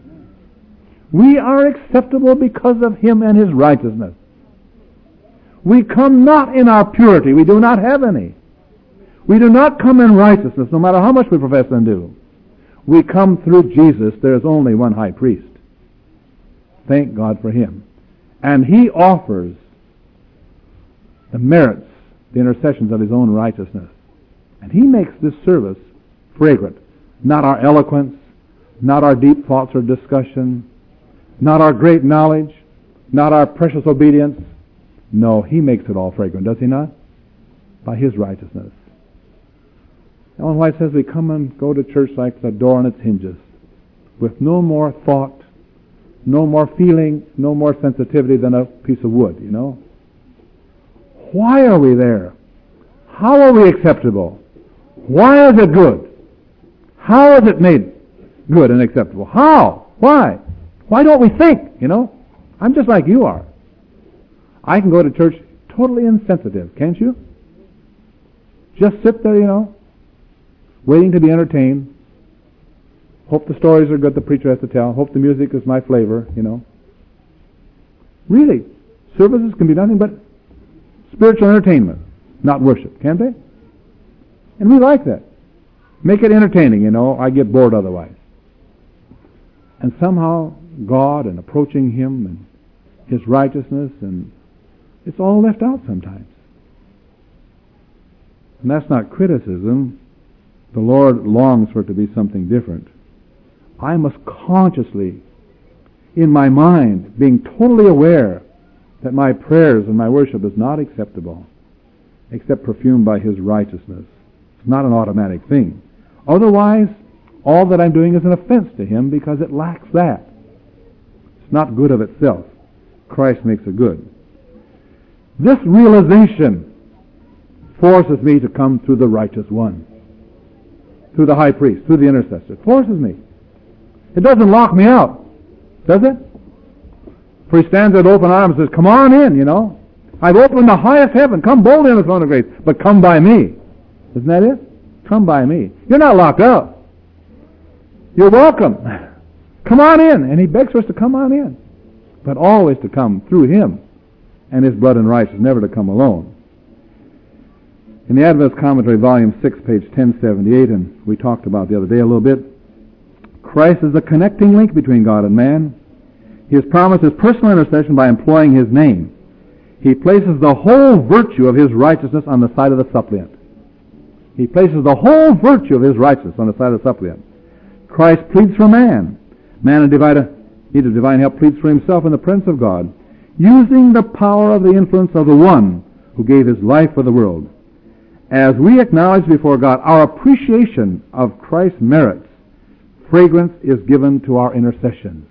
We are acceptable because of him and his righteousness. We come not in our purity. We do not have any. We do not come in righteousness, no matter how much we profess and do. We come through Jesus. There is only one high priest. Thank God for him. And he offers the merits, the intercessions of his own righteousness. And he makes this service fragrant. Not our eloquence, not our deep thoughts or discussion, not our great knowledge, not our precious obedience. No, he makes it all fragrant, does he not? By his righteousness. Ellen White says we come and go to church like the door on its hinges, with no more thought, no more feeling, no more sensitivity than a piece of wood, you know. Why are we there? How are we acceptable? Why is it good? How is it made good and acceptable? How? Why? Why don't we think, you know? I'm just like you are. I can go to church totally insensitive, can't you? Just sit there, you know, waiting to be entertained. Hope the stories are good the preacher has to tell. Hope the music is my flavor, you know. Really, services can be nothing but spiritual entertainment, not worship, can't they? And we like that. Make it entertaining, you know. I get bored otherwise. And somehow God and approaching him and his righteousness, and it's all left out sometimes. And that's not criticism. The Lord longs for it to be something different. I must consciously, in my mind, being totally aware that my prayers and my worship is not acceptable, except perfumed by his righteousness. It's not an automatic thing. Otherwise, all that I'm doing is an offense to him because it lacks that. It's not good of itself. Christ makes it good. This realization forces me to come through the righteous one, through the high priest, through the intercessor. It forces me. It doesn't lock me out, does it? For he stands with open arms and says, come on in, you know. I've opened the highest heaven. Come boldly in the throne of grace, but come by me. Isn't that it? Come by me. You're not locked out. You're welcome. Come on in. And he begs for us to come on in. But always to come through him and his blood and righteousness, never to come alone. In the Adventist Commentary, Volume six, page ten seventy-eight, and we talked about the other day a little bit, Christ is the connecting link between God and man. He has promised his personal intercession by employing his name. He places the whole virtue of his righteousness on the side of the suppliant. He places the whole virtue of his righteousness on the side of the suppliant. Christ pleads for man. Man in divine, need of divine help pleads for himself in the presence of God, using the power of the influence of the one who gave his life for the world. As we acknowledge before God our appreciation of Christ's merits, fragrance is given to our intercessions.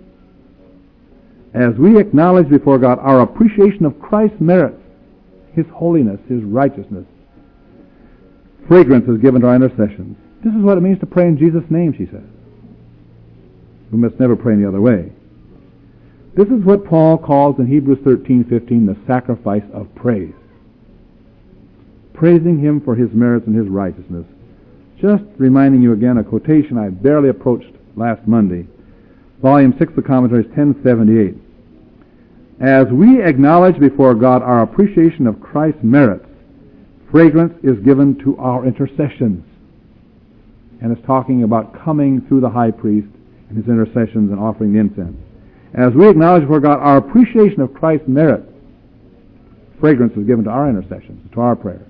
As we acknowledge before God our appreciation of Christ's merits, his holiness, his righteousness, fragrance is given to our intercessions. This is what it means to pray in Jesus' name, she says. We must never pray any other way. This is what Paul calls in Hebrews thirteen fifteen the sacrifice of praise. Praising him for his merits and his righteousness. Just reminding you again a quotation I barely approached last Monday. Volume six of the Commentaries, ten seventy-eight. As we acknowledge before God our appreciation of Christ's merits, fragrance is given to our intercessions. And it's talking about coming through the high priest and his intercessions and offering the incense. As we acknowledge before God our appreciation of Christ's merit, fragrance is given to our intercessions, to our prayers.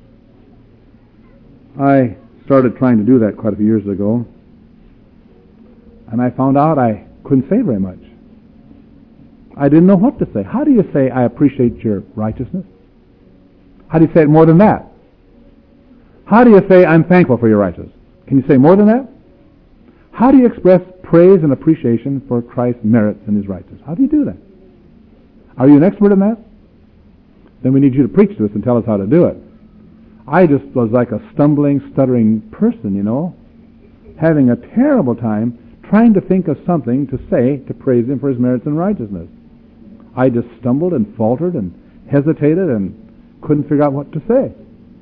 I started trying to do that quite a few years ago, and I found out I couldn't say very much. I didn't know what to say. How do you say, I appreciate your righteousness? How do you say it more than that? How do you say, I'm thankful for your righteousness? Can you say more than that? How do you express praise and appreciation for Christ's merits and his righteousness? How do you do that? Are you an expert in that? Then we need you to preach to us and tell us how to do it. I just was like a stumbling, stuttering person, you know, having a terrible time trying to think of something to say to praise him for his merits and righteousness. I just stumbled and faltered and hesitated and couldn't figure out what to say.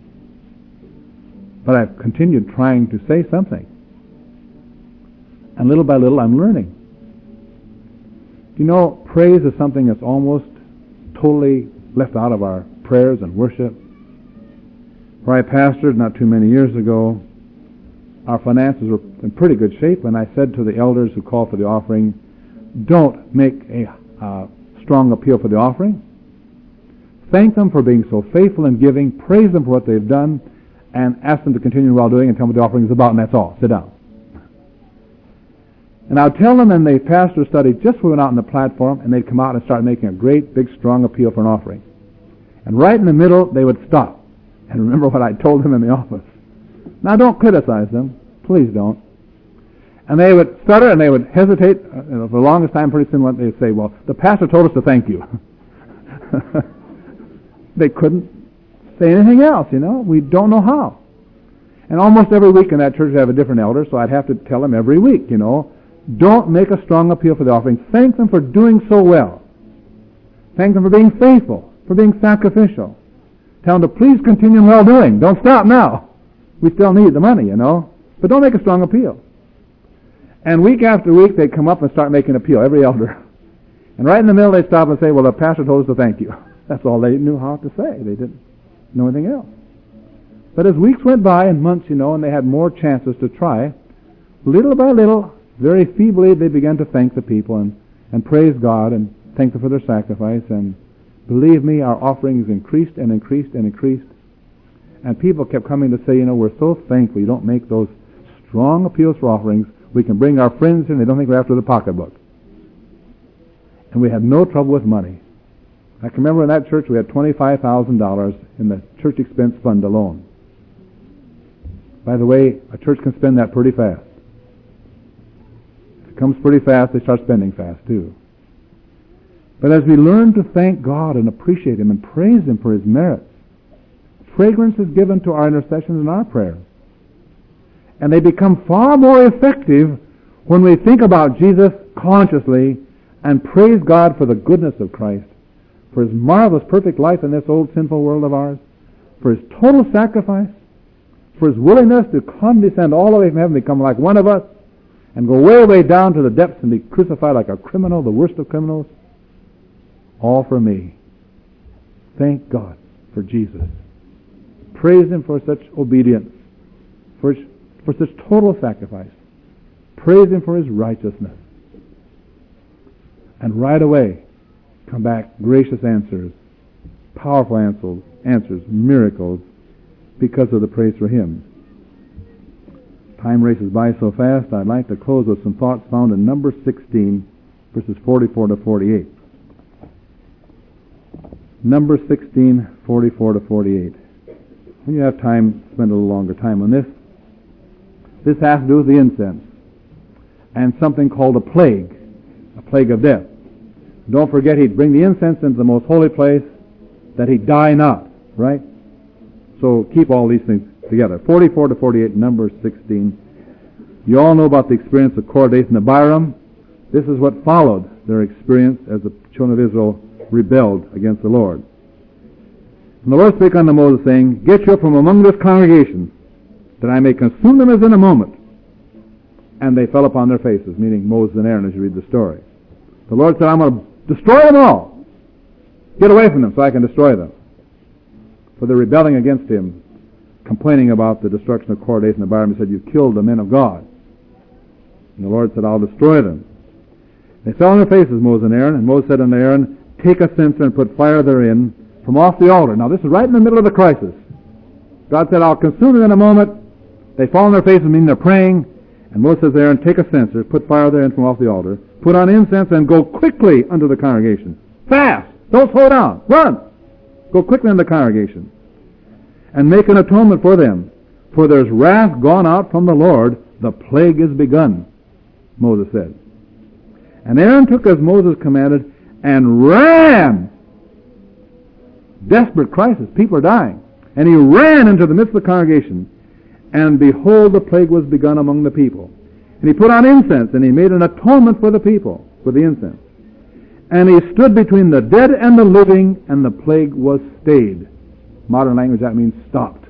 But I've continued trying to say something. And little by little I'm learning. You know, praise is something that's almost totally left out of our prayers and worship. Where I pastored not too many years ago, our finances were in pretty good shape, and I said to the elders who called for the offering, don't make a uh, strong appeal for the offering. Thank them for being so faithful in giving, praise them for what they've done, and ask them to continue well doing and tell them what the offering is about, and that's all. Sit down. And I'd tell them, and the pastor study just went out on the platform, and they'd come out and start making a great, big, strong appeal for an offering. And right in the middle, they would stop and remember what I told them in the office. Now, don't criticize them. Please don't. And they would stutter and they would hesitate. Uh, for the longest time, pretty soon they'd say, well, the pastor told us to thank you. They couldn't say anything else, you know. We don't know how. And almost every week in that church they have a different elder, so I'd have to tell them every week, you know, don't make a strong appeal for the offering. Thank them for doing so well. Thank them for being faithful, for being sacrificial. Tell them to please continue in well-doing. Don't stop now. We still need the money, you know. But don't make a strong appeal. And week after week, they'd come up and start making an appeal, every elder. And right in the middle, they'd stop and say, well, the pastor told us to thank you. That's all they knew how to say. They didn't know anything else. But as weeks went by and months, you know, and they had more chances to try, little by little, very feebly, they began to thank the people and, and praise God and thank them for their sacrifice. And believe me, our offerings increased and increased and increased. And people kept coming to say, you know, we're so thankful you don't make those strong appeals for offerings. We can bring our friends in. They don't think we're after the pocketbook. And we had no trouble with money. I can remember in that church we had twenty-five thousand dollars in the church expense fund alone. By the way, a church can spend that pretty fast. If it comes pretty fast, they start spending fast too. But as we learn to thank God and appreciate Him and praise Him for His merits, fragrance is given to our intercessions and our prayers. And they become far more effective when we think about Jesus consciously and praise God for the goodness of Christ, for His marvelous perfect life in this old sinful world of ours, for His total sacrifice, for His willingness to condescend all the way from heaven, become like one of us, and go way, way down to the depths and be crucified like a criminal, the worst of criminals. All for me. Thank God for Jesus. Praise Him for such obedience, for, for such total sacrifice. praise Him for His righteousness. And right away come back gracious answers, powerful answers, answers, miracles, because of the praise for Him. Time races by so fast, I'd like to close with some thoughts found in Numbers sixteen, verses forty-four to forty-eight. Numbers sixteen, forty-four to forty-eight. When you have time, spend a little longer time on this. This has to do with the incense and something called a plague, a plague of death. Don't forget, he'd bring the incense into the most holy place, that he'd die not, right? So keep all these things together. forty-four to forty-eight, Numbers sixteen. You all know about the experience of Korah, Dathan, and Abiram. This is what followed their experience as the children of Israel rebelled against the Lord. And the Lord spake unto Moses, saying, Get you up from among this congregation, that I may consume them as in a moment. And they fell upon their faces, meaning Moses and Aaron, as you read the story. The Lord said, I'm going to destroy them all. Get away from them so I can destroy them. For they're rebelling against Him, complaining about the destruction of Korah, Dathan, and Abiram. He said, You've killed the men of God. And the Lord said, I'll destroy them. They fell on their faces, Moses and Aaron, and Moses said unto Aaron, Take a censer and put fire therein from off the altar. Now this is right in the middle of the crisis. God said, I'll consume them in a moment. They fall on their faces, meaning they're praying. And Moses says to Aaron, Take a censer, put fire therein from off the altar, put on incense, and go quickly unto the congregation. Fast! Don't slow down. Run! Go quickly unto the congregation. And make an atonement for them. For there's wrath gone out from the Lord, the plague is begun, Moses said. And Aaron took as Moses commanded, and ran. Desperate crisis. People are dying. And he ran into the midst of the congregation. And behold, the plague was begun among the people. And he put on incense, and he made an atonement for the people with the incense. And he stood between the dead and the living, and the plague was stayed. Modern language, that means stopped.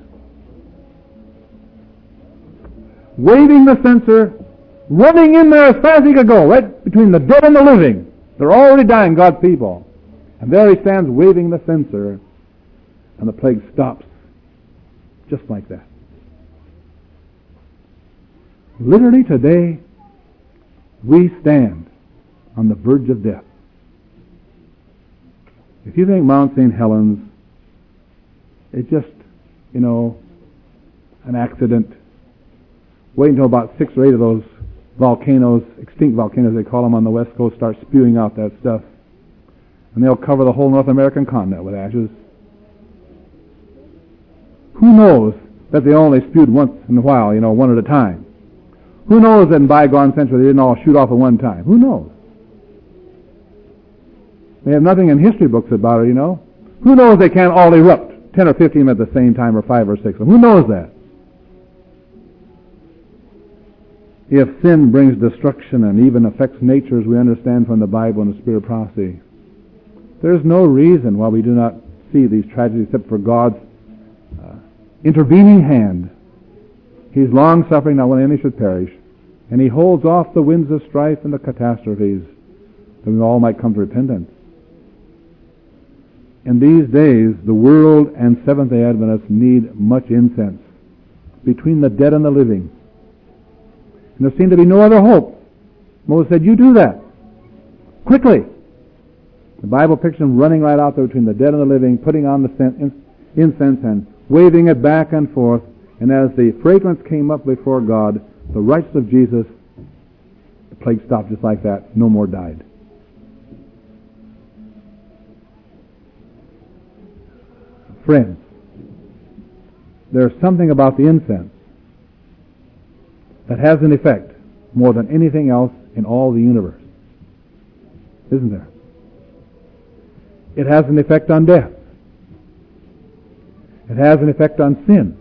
Waving the censer, running in there as fast as he could go, right between the dead and the living. They're already dying, God's people. And there he stands waving the censer, and the plague stops. Just like that. Literally today, we stand on the verge of death. If you think Mount Saint Helens is just, you know, an accident, wait until about six or eight of those volcanoes, extinct volcanoes they call them on the west coast, start spewing out that stuff. And they'll cover the whole North American continent with ashes. Who knows that they only spewed once in a while, you know, one at a time? Who knows that in bygone century they didn't all shoot off at one time? Who knows? They have nothing in history books about it, you know. Who knows they can't all erupt, ten or fifteen at the same time, or five or six of them? Who knows that? If sin brings destruction and even affects nature, as we understand from the Bible and the spirit of prophecy, there's no reason why we do not see these tragedies except for God's uh, intervening hand. He's long-suffering, not one any should perish, and He holds off the winds of strife and the catastrophes, that we all might come to repentance. In these days, the world and Seventh-day Adventists need much incense between the dead and the living. And there seemed to be no other hope. Moses said, you do that. Quickly. The Bible pictures him running right out there between the dead and the living, putting on the incense and waving it back and forth. And as the fragrance came up before God, the righteousness of Jesus, the plague stopped just like that. No more died. Friends, there's something about the incense that has an effect more than anything else in all the universe. Isn't there? It has an effect on death. It has an effect on sin.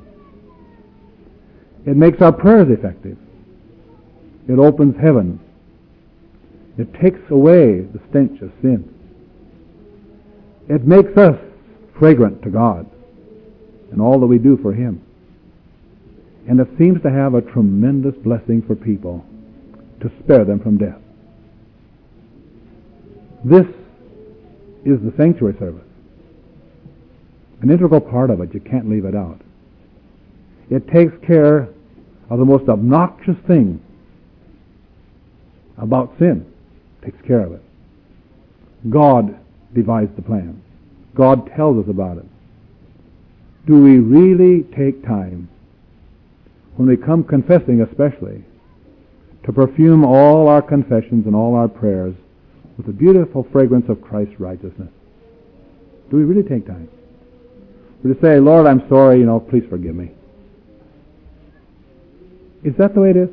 It makes our prayers effective. It opens heaven. It takes away the stench of sin. It makes us fragrant to God and all that we do for Him. And it seems to have a tremendous blessing for people to spare them from death. This is the sanctuary service. An integral part of it. You can't leave it out. It takes care of the most obnoxious thing about sin. Takes care of it. God devised the plan. God tells us about it. Do we really take time, when we come confessing especially, to perfume all our confessions and all our prayers with the beautiful fragrance of Christ's righteousness? Do we really take time? Or to say, Lord, I'm sorry, you know, please forgive me. Is that the way it is?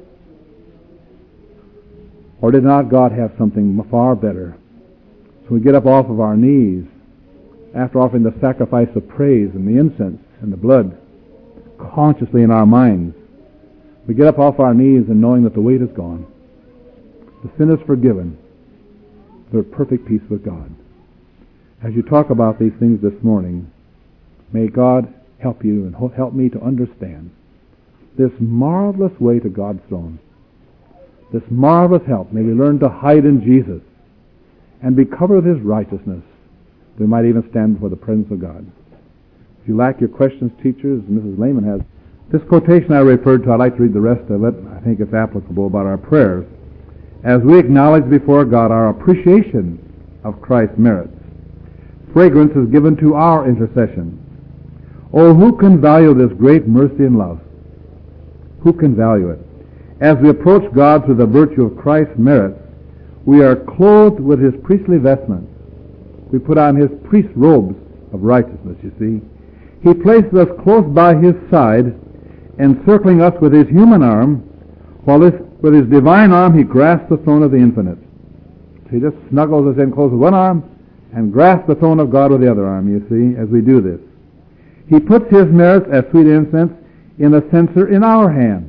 Or did not God have something far better? So we get up off of our knees after offering the sacrifice of praise and the incense and the blood consciously in our minds. We get up off our knees and knowing that the weight is gone. The sin is forgiven. We're at perfect peace with God. As you talk about these things this morning, may God help you and help me to understand this marvelous way to God's throne. This marvelous help. May we learn to hide in Jesus and be covered with His righteousness, that we might even stand before the presence of God. If you lack your questions, teachers, Missus Lehman has this quotation I referred to. I'd like to read the rest of it. I think it's applicable about our prayers. As we acknowledge before God our appreciation of Christ's merits, fragrance is given to our intercession. Oh, who can value this great mercy and love? Who can value it? As we approach God through the virtue of Christ's merits, we are clothed with His priestly vestments. We put on His priest robes of righteousness, you see. He places us close by His side, encircling us with His human arm, while this, with His divine arm He grasps the throne of the infinite. So He just snuggles us in close with one arm and grasps the throne of God with the other arm, you see, as we do this. He puts His merits as sweet incense in a censer in our hand.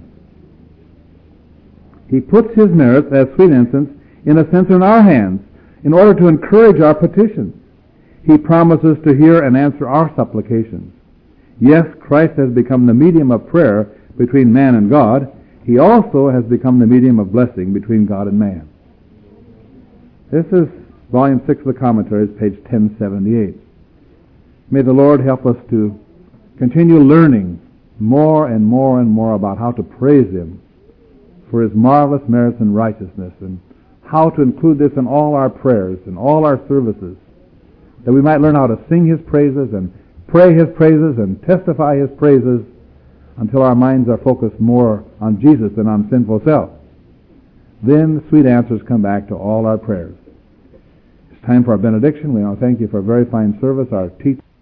He puts His merits as sweet incense in a censer in our hands in order to encourage our petitions. He promises to hear and answer our supplications. Yes, Christ has become the medium of prayer between man and God. He also has become the medium of blessing between God and man. This is volume six of the commentaries, page ten seventy-eight. May the Lord help us to continue learning more and more and more about how to praise Him for His marvelous merits and righteousness, and how to include this in all our prayers and all our services, that we might learn how to sing His praises and pray His praises and testify His praises until our minds are focused more on Jesus than on sinful self. Then sweet answers come back to all our prayers. It's time for our benediction. We want to thank you for a very fine service. Our teacher